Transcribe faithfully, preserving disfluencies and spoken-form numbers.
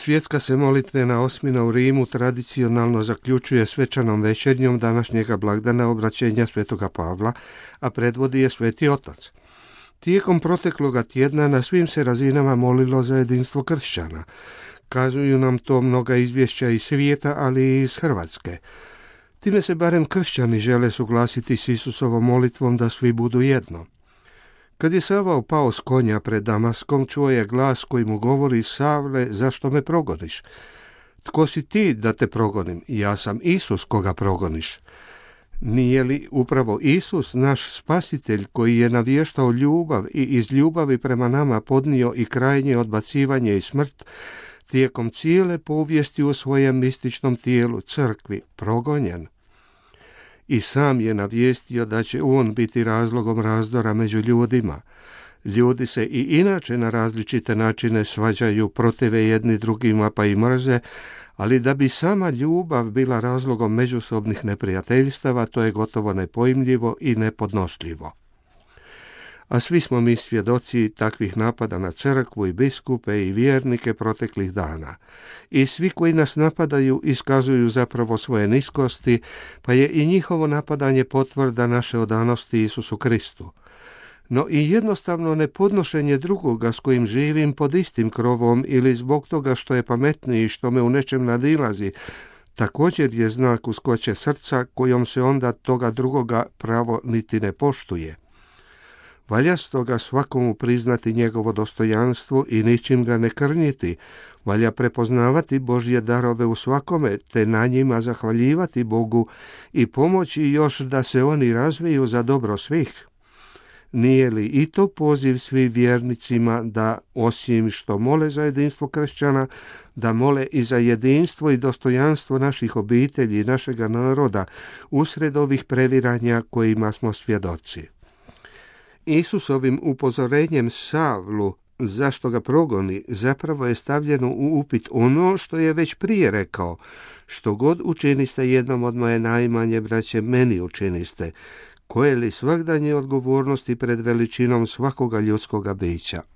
Svjetska se molitvena osmina u Rimu tradicionalno zaključuje svečanom večernjom današnjega blagdana obraćenja svetoga Pavla, a predvodi je Sveti Otac. Tijekom protekloga tjedna na svim se razinama molilo za jedinstvo kršćana. Kazuju nam to mnoga izvješća iz svijeta, ali i iz Hrvatske. Time se barem kršćani žele suglasiti s Isusovom molitvom da svi budu jedno. Kad je Savao pao s konja pred Damaskom, čuo je glas koji mu govori: Savle, zašto me progoniš? Tko si ti da te progonim? Ja sam Isus koga progoniš. Nije li upravo Isus naš spasitelj koji je navještao ljubav i iz ljubavi prema nama podnio i krajnje odbacivanje i smrt, tijekom cijele povijesti u svojem mističnom tijelu, crkvi, progonjen? I sam je navijestio da će on biti razlogom razdora među ljudima. Ljudi se i inače na različite načine svađaju, protive jedni drugima pa i mrze, ali da bi sama ljubav bila razlogom međusobnih neprijateljstava, to je gotovo nepojmljivo i nepodnošljivo. A svi smo mi svjedoci takvih napada na crkvu i biskupe i vjernike proteklih dana. I svi koji nas napadaju iskazuju zapravo svoje niskosti, pa je i njihovo napadanje potvrda naše odanosti Isusu Kristu. No i jednostavno nepodnošenje drugoga s kojim živim pod istim krovom ili zbog toga što je pametniji, što me u nečem nadilazi, također je znak uskoće srca kojom se onda toga drugoga pravo niti ne poštuje. Valja stoga svakomu priznati njegovo dostojanstvo i ničim ga ne krnjiti. Valja prepoznavati Božje darove u svakome, te na njima zahvaljivati Bogu i pomoći još da se oni razviju za dobro svih. Nije li i to poziv svim vjernicima da, osim što mole za jedinstvo kršćana, da mole i za jedinstvo i dostojanstvo naših obitelji i našega naroda usred ovih previranja kojima smo svjedoci? Isusovim upozorenjem Savlu zašto ga progoni zapravo je stavljeno u upit ono što je već prije rekao: što god učiniste jednom od moje najmanje braće, meni učiniste. Koje li svagdanje odgovornosti pred veličinom svakoga ljudskoga bića?